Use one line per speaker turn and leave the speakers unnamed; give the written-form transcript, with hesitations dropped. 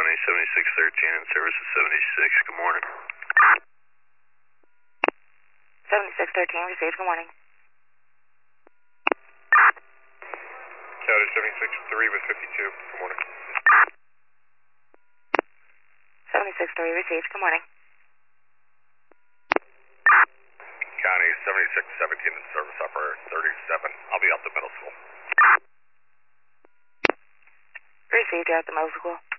County 7613 in service of 76. Good morning.
7613 received. Good morning.
County 763 with 52. Good morning.
763 received. Good morning.
County 7617 in service upper 37. I'll be up to middle school.
Received. You're at the middle school.